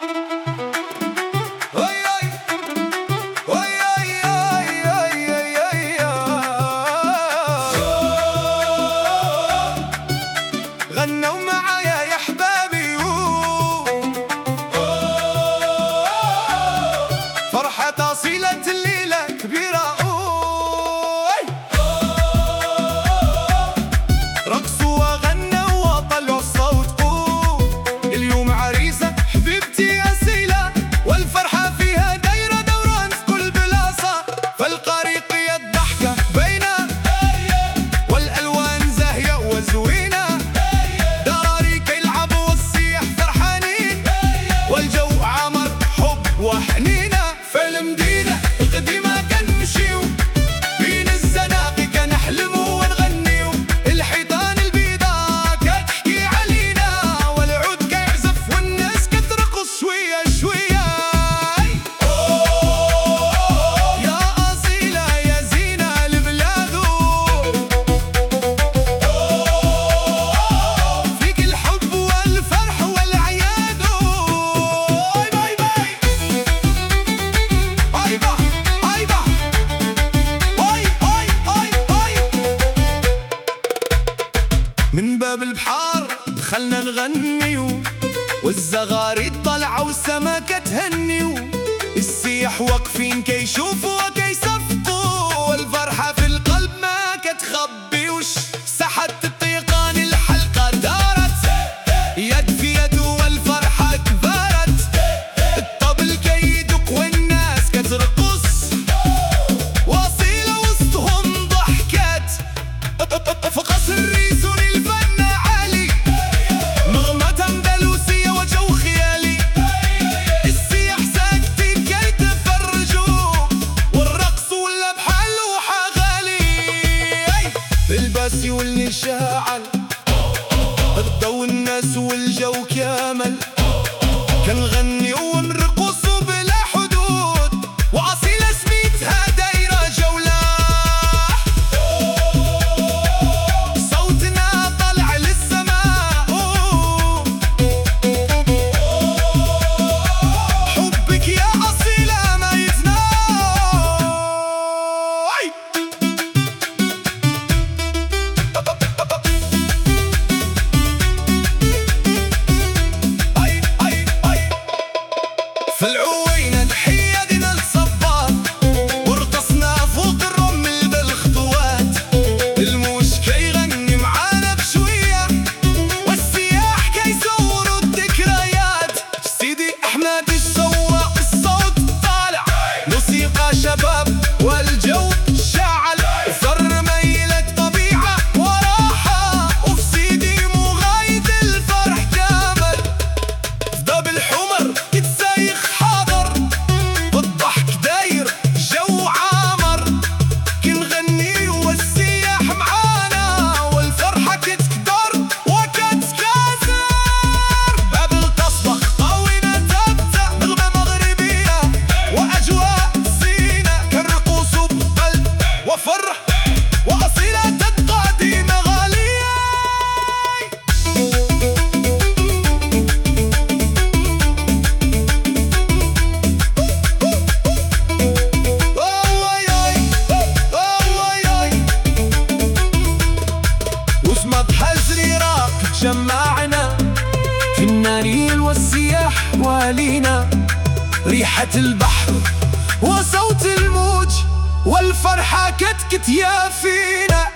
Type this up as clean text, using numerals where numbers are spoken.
غنوا معايا يا حبابي فرحة أصيلة الليلة كبيرة رقصوا وغنوا وطلعوا الصوت اليوم عريسة حبيبتي أصيلة والفرحة فيها دايرة دوران في كل بلاصة فالقريقية الضحكة باينة والألوان زاهية وزوينة والجو عامر حب وحنينة في المدينة القديمة كنمشيو بين الزناقي كنحلمو ونغنيو الحيطان البيضاء كتحكي علينا والعود كيعزف والناس كترقص شوية شوية يا أصيلة يا زينة لبلادو فيك الحب والفرح والعياد من باب البحار دخلنا نغنيو والزغاريد طلعوا والسماكة تهنيو السياح واقفين كيشوفوا وكيصفقوا والفرحة في القلب ما كتخبيوش ساحة الطيقان الحلقة دارت يد في يد والفرحة كبرت الطبل كيدق والناس كترقص وأصيلة وسطهم ضحكت في قصر الريزون الفن عالي نغمة أندلسية وجو خيالي السياح ساكتين كي تفرجوا والرقص ولا بحال وحغالي الباس يولي شاعل الضو الناس والجو كامل كنغني ونرقص بلا حدود وأصيلة سميتها دايرة جولة صوتنا طلع للسماء حبك يا أصيلة ما يفنى في العوينة تحية دينا الصباط ورقصنا فوق الرمل بالخطوات الموش كيغني معانا بشوية والسياح كيصوروا الذكريات سيدي أحمد السواق الصوت طالع موسيقى شباب والجو شاعل وفر ميلة طبيعة وراحة وفي سيدي مغايد الفرح كامل في داب الحمر كتسايخ حاضر والضحك داير جو عامر كنغني والسياح معانا والفرحة كتكدر وكتكاثر باب القصبة طاوينة تبتع نغمة مغربية وأجواء زينة كالرقوص بقلب وفرح وأصيلة القديمة غالية وفي مضحى الزريرة جمعنا في الناريل والسياح والينا ريحة البحر وصوت الموج والفرحة كتكت يا فينا